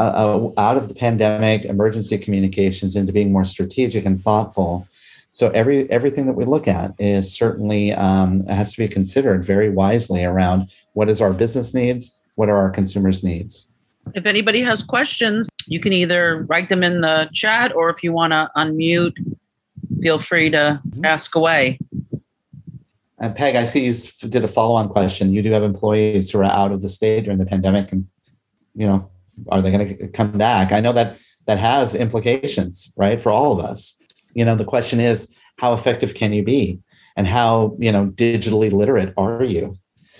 out of the pandemic emergency communications into being more strategic and thoughtful. So everything that we look at is certainly has to be considered very wisely around what is our business needs, what are our consumers' needs. If anybody has questions, you can either write them in the chat, or if you want to unmute, feel free to ask away. And Peg, I see you did a follow-on question. You do have employees who are out of the state during the pandemic, and are they going to come back? I know that has implications, right, for all of us. The question is, how effective can you be? And how, digitally literate are you?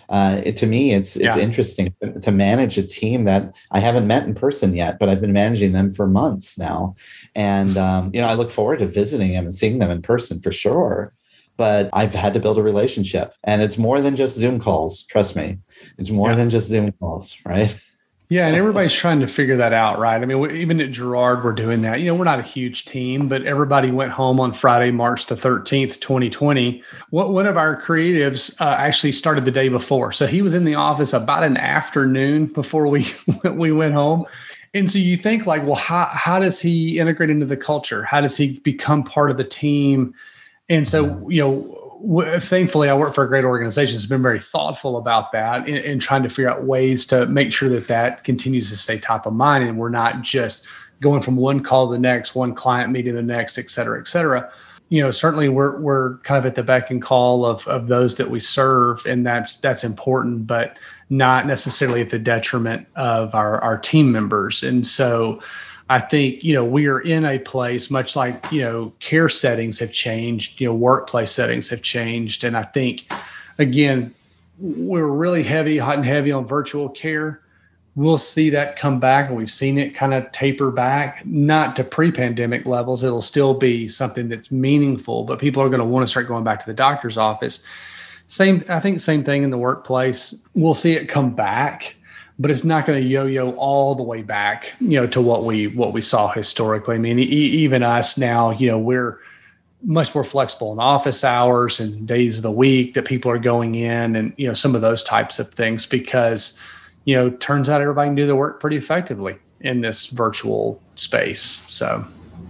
To me, it's interesting to manage a team that I haven't met in person yet, but I've been managing them for months now. And, I look forward to visiting them and seeing them in person for sure. But I've had to build a relationship, and it's more than just Zoom calls. Trust me, it's more than just Zoom calls, right? Yeah, and everybody's trying to figure that out, right? I mean, even at Gerard, we're doing that. We're not a huge team, but everybody went home on Friday, March the 13th, 2020. One of our creatives actually started the day before. So he was in the office about an afternoon before we went home. And so you think like, well, how does he integrate into the culture? How does he become part of the team? And so, thankfully, I work for a great organization that's been very thoughtful about that and trying to figure out ways to make sure that continues to stay top of mind. And we're not just going from one call to the next, one client meeting to the next, et cetera, et cetera. Certainly we're kind of at the beck and call of those that we serve. And that's important, but not necessarily at the detriment of our team members. And so I think, we are in a place much like, care settings have changed, workplace settings have changed. And I think, again, we're really hot and heavy on virtual care. We'll see that come back, and we've seen it kind of taper back, not to pre-pandemic levels. It'll still be something that's meaningful, but people are going to want to start going back to the doctor's office. Same thing in the workplace. We'll see it come back, but it's not going to yo-yo all the way back, to what we saw historically. I mean, even us now, we're much more flexible in office hours and days of the week that people are going in, and some of those types of things, because turns out everybody can do their work pretty effectively in this virtual space. So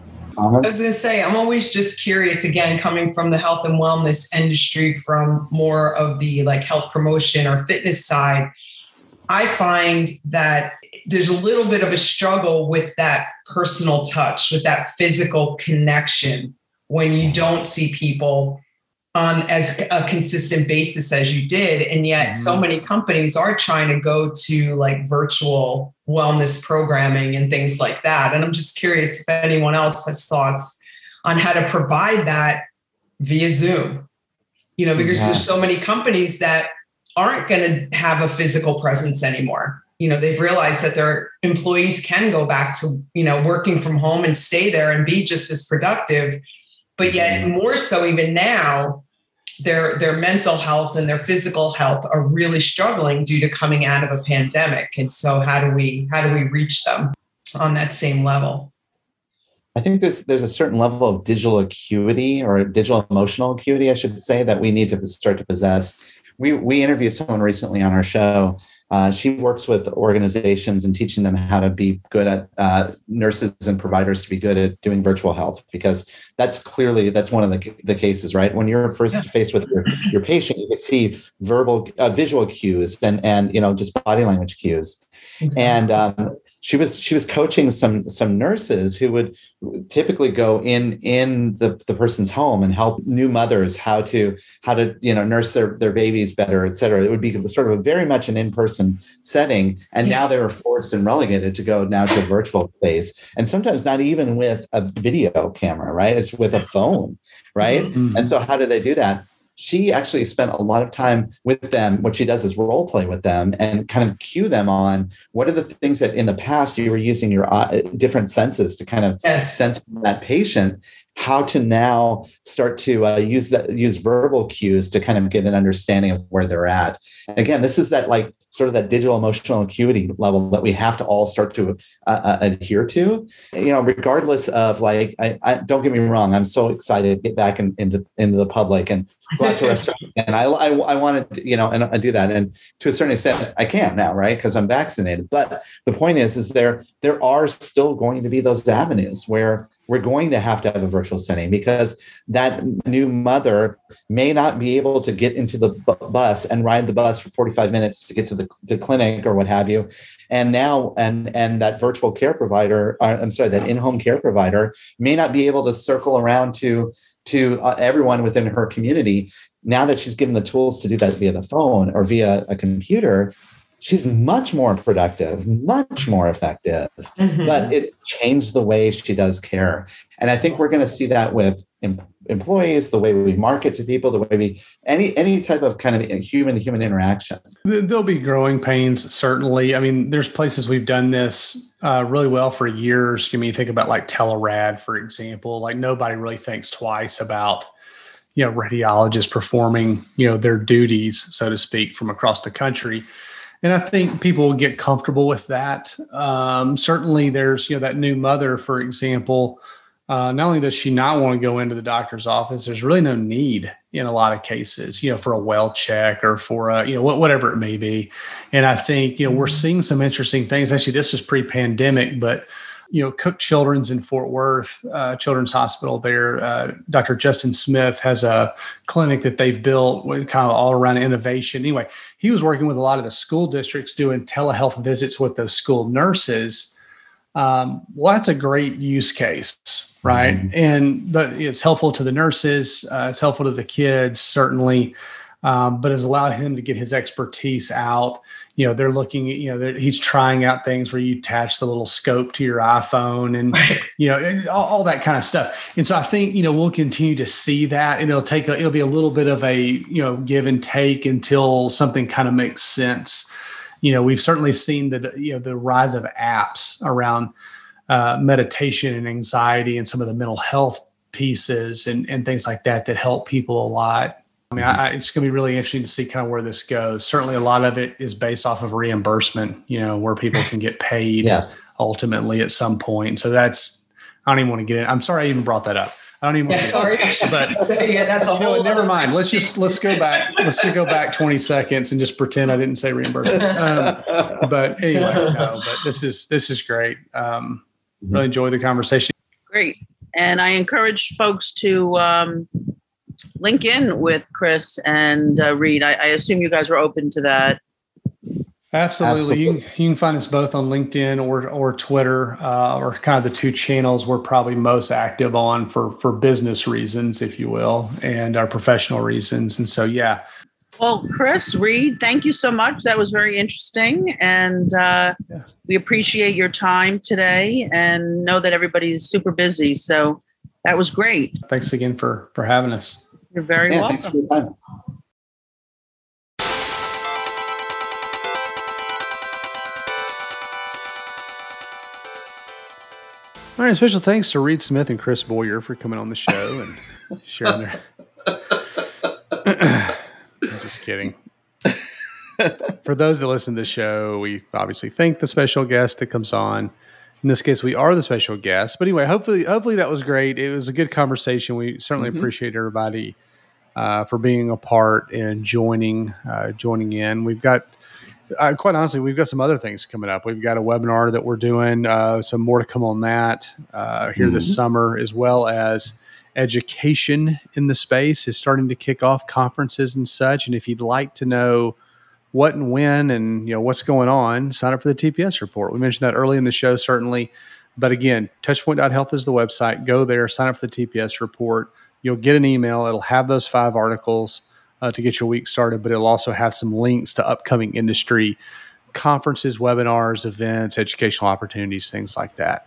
I was going to say, I'm always just curious, again, coming from the health and wellness industry, from more of the like health promotion or fitness side. I find that there's a little bit of a struggle with that personal touch, with that physical connection when you don't see people on as a consistent basis as you did. And yet so many companies are trying to go to like virtual wellness programming and things like that. And I'm just curious if anyone else has thoughts on how to provide that via Zoom, because there's so many companies that aren't going to have a physical presence anymore. They've realized that their employees can go back to, working from home and stay there and be just as productive. But yet more so even now, their mental health and their physical health are really struggling due to coming out of a pandemic. And so how do we reach them on that same level? I think there's a certain level of digital acuity, or digital emotional acuity, I should say, that we need to start to possess. We interviewed someone recently on our show. She works with organizations and teaching them how to be good at nurses and providers to be good at doing virtual health, because that's one of the cases, right? When you're first faced with your patient, you can see visual cues and just body language cues. Exactly. And she was coaching some nurses who would typically go in the person's home and help new mothers how to nurse their babies better, et cetera. It would be sort of a very much an in-person setting. And now they were forced and relegated to go now to a virtual space. And sometimes not even with a video camera, right? It's with a phone, right? Mm-hmm. And so how do they do that? She actually spent a lot of time with them. What she does is role play with them and kind of cue them on what are the things that in the past you were using your different senses to kind of sense that patient, how to now start to use verbal cues to kind of get an understanding of where they're at. And again, this is that like sort of that digital emotional acuity level that we have to all start to adhere to, regardless of like, I don't get me wrong, I'm so excited to get back into the public and go out to restaurants. And I want to, and do that. And to a certain extent, I can't now, right? Because I'm vaccinated. But the point is there are still going to be those avenues where we're going to have a virtual setting, because that new mother may not be able to get into the bus and ride the bus for 45 minutes to get to the clinic or what have you. And now, and that virtual care provider, that in-home care provider may not be able to circle around to everyone within her community. Now that she's given the tools to do that via the phone or via a computer, she's much more productive, much more effective, but it changed the way she does care. And I think we're going to see that with employees, the way we market to people, the way we, any type of kind of human interaction. There'll be growing pains, certainly. I mean, there's places we've done this really well for years. I mean, you think about like Telerad, for example, like nobody really thinks twice about, radiologists performing, their duties, so to speak, from across the country. And I think people will get comfortable with that. Certainly there's, that new mother, for example, not only does she not want to go into the doctor's office, there's really no need in a lot of cases, for a well check or for whatever it may be. And I think, we're seeing some interesting things. Actually, this is pre-pandemic, but, Cook Children's in Fort Worth, Children's Hospital there, Dr. Justin Smith has a clinic that they've built with kind of all around innovation. Anyway, he was working with a lot of the school districts doing telehealth visits with those school nurses. Well, that's a great use case, right? And it's helpful to the nurses, it's helpful to the kids, certainly, but has allowed him to get his expertise out. They're looking, he's trying out things where you attach the little scope to your iPhone and, all that kind of stuff. And so I think, we'll continue to see that, and it'll be a little bit of a, give and take until something kind of makes sense. We've certainly seen the rise of apps around meditation and anxiety and some of the mental health pieces and things like that help people a lot. I mean, it's going to be really interesting to see kind of where this goes. Certainly a lot of it is based off of reimbursement, where people can get paid ultimately at some point. So I don't even want to get in. I'm sorry I even brought that up. I don't even want to sorry. That's a whole never mind. Let's go back. Let's go back 20 seconds and just pretend I didn't say reimbursement. But anyway, but this is great. Really enjoyed the conversation. Great. And I encourage folks to link in with Chris and Reed. I assume you guys were open to that. Absolutely. You can find us both on LinkedIn or Twitter, or kind of the two channels we're probably most active on for business reasons, if you will, and our professional reasons. And so, yeah. Well, Chris, Reed, thank you so much. That was very interesting. And we appreciate your time today and know that everybody's super busy. So that was great. Thanks again for having us. You're very welcome. Thanks for your time. All right, special thanks to Reed Smith and Chris Boyer for coming on the show and sharing their... I'm just kidding. For those that listen to the show, we obviously thank the special guest that comes on. In this case, we are the special guest. But anyway, hopefully that was great. It was a good conversation. We certainly appreciate everybody for being a part and joining in. We've got, quite honestly, we've got some other things coming up. We've got a webinar that we're doing, some more to come on that here this summer, as well as education in the space is starting to kick off, conferences and such. And if you'd like to know what and when and what's going on, sign up for the TPS report. We mentioned that early in the show, certainly. But again, touchpoint.health is the website. Go there, sign up for the TPS report. You'll get an email. It'll have those 5 articles to get your week started, but it'll also have some links to upcoming industry conferences, webinars, events, educational opportunities, things like that.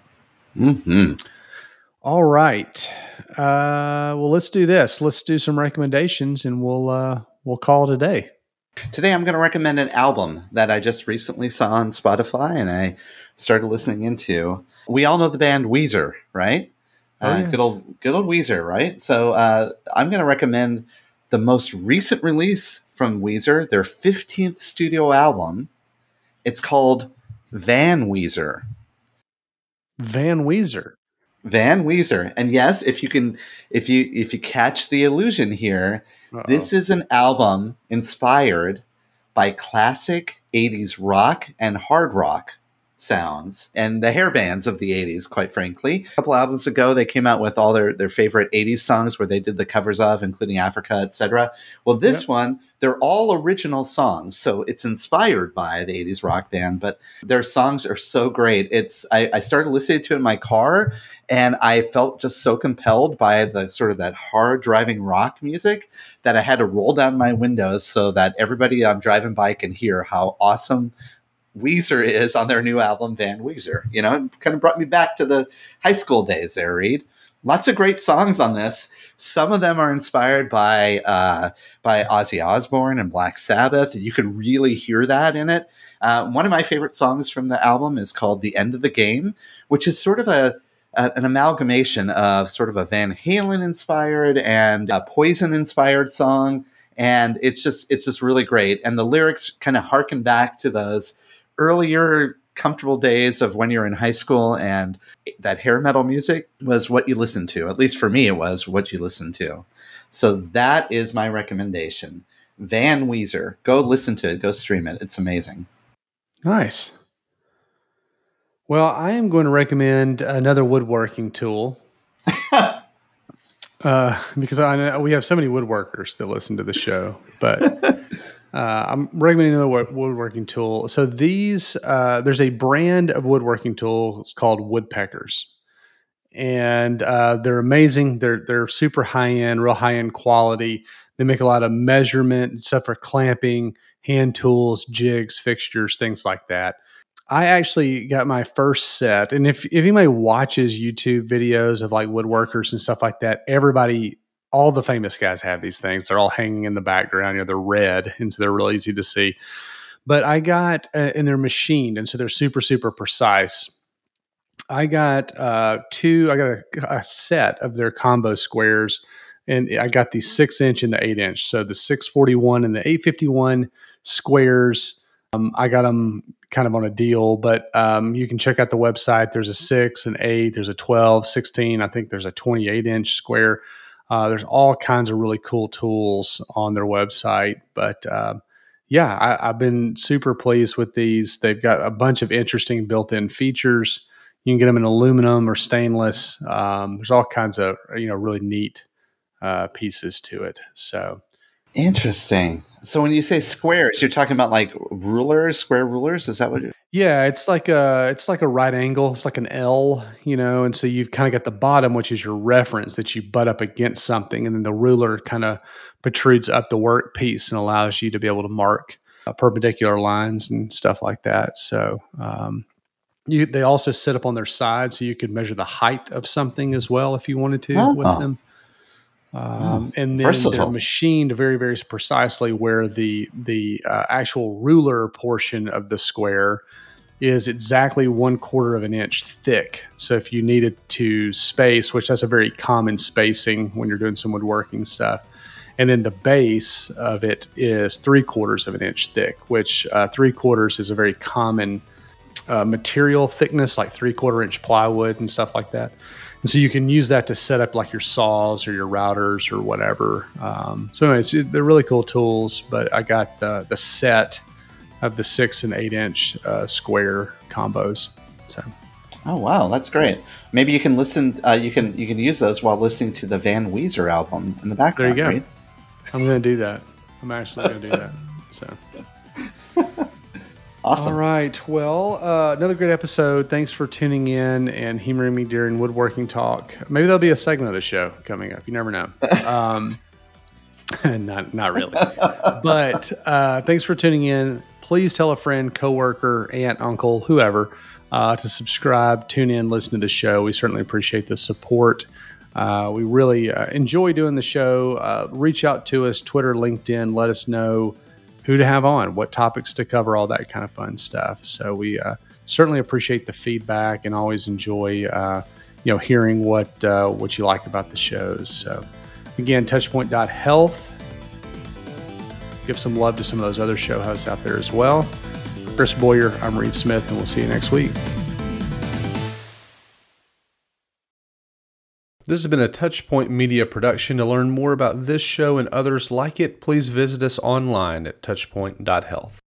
All right. Well, let's do this. Let's do some recommendations, and we'll call it a day. Today, I'm going to recommend an album that I just recently saw on Spotify and I started listening into. We all know the band Weezer, right? Yes. Good old Weezer, right? So I'm going to recommend the most recent release from Weezer, their 15th studio album. It's called Van Weezer. Van Weezer. Van Weezer. And yes, if you catch the illusion here, this is an album inspired by classic 80s rock and hard rock sounds and the hair bands of the 80s, quite frankly. A couple albums ago, they came out with all their favorite 80s songs where they did the covers of, including Africa, etc. Well, this one, they're all original songs. So it's inspired by the 80s rock band, but their songs are so great. I started listening to it in my car, and I felt just so compelled by the sort of that hard driving rock music that I had to roll down my windows so that everybody I'm driving by can hear how awesome Weezer is on their new album, Van Weezer. You know, it kind of brought me back to the high school days there, Reed. Lots of great songs on this. Some of them are inspired by Ozzy Osbourne and Black Sabbath. You can really hear that in it. One of my favorite songs from the album is called The End of the Game, which is sort of an amalgamation of sort of a Van Halen inspired and a Poison inspired song. And it's just really great. And the lyrics kind of harken back to those earlier comfortable days of when you're in high school, and that hair metal music was what you listened to. At least for me, it was what you listened to. So that is my recommendation. Van Weezer. Go listen to it. Go stream it. It's amazing. Nice. Well, I am going to recommend another woodworking tool. Because I know we have so many woodworkers that listen to the show, but I'm recommending another woodworking tool. So there's a brand of woodworking tools called Woodpeckers, and they're amazing. They're super high end, real high end quality. They make a lot of measurement stuff for clamping, hand tools, jigs, fixtures, things like that. I actually got my first set, and if anybody watches YouTube videos of like woodworkers and stuff like that, all the famous guys have these things. They're all hanging in the background. They're red, and so they're real easy to see. But I got, and they're machined, and so they're super, super precise. I got a set of their combo squares, and I got the 6-inch and the 8-inch. So the 641 and the 851 squares. I got them kind of on a deal, but you can check out the website. There's a 6, an 8, there's a 12, 16. I think there's a 28-inch square. There's all kinds of really cool tools on their website. But I've been super pleased with these. They've got a bunch of interesting built-in features. You can get them in aluminum or stainless. There's all kinds of really neat pieces to it. So interesting. So when you say squares, you're talking about like rulers, square rulers? Is that what you're... Yeah, it's like a right angle. It's like an L, and so you've kind of got the bottom, which is your reference that you butt up against something, and then the ruler kind of protrudes up the work piece and allows you to be able to mark perpendicular lines and stuff like that. So they also sit up on their side, so you could measure the height of something as well if you wanted to with them. And then versatile. They're machined very, very precisely where the actual ruler portion of the square is exactly 1/4 of an inch thick. So if you needed to space, which that's a very common spacing when you're doing some woodworking stuff, and then the base of it is 3/4 of an inch thick, which 3/4 is a very common material thickness, like 3/4 inch plywood and stuff like that. And so you can use that to set up like your saws or your routers or whatever. So anyways, they're really cool tools, but I got the set of the 6 and 8-inch square combos. So, oh wow, that's great. Maybe you can listen. You can use those while listening to the Van Weezer album in the background. There you go. Right? I'm going to do that. I'm actually going to do that. So. Awesome. All right. Well, another great episode. Thanks for tuning in and humoring me during woodworking talk. Maybe there'll be a segment of the show coming up. You never know. Not really. But thanks for tuning in. Please tell a friend, coworker, aunt, uncle, whoever, to subscribe, tune in, listen to the show. We certainly appreciate the support. We really enjoy doing the show. Reach out to us, Twitter, LinkedIn. Let us know who to have on, what topics to cover, all that kind of fun stuff. So we certainly appreciate the feedback and always enjoy, hearing what you like about the shows. So again, touchpoint.health. Give some love to some of those other show hosts out there as well. For Chris Boyer, I'm Reed Smith, and we'll see you next week. This has been a Touchpoint Media production. To learn more about this show and others like it, please visit us online at touchpoint.health.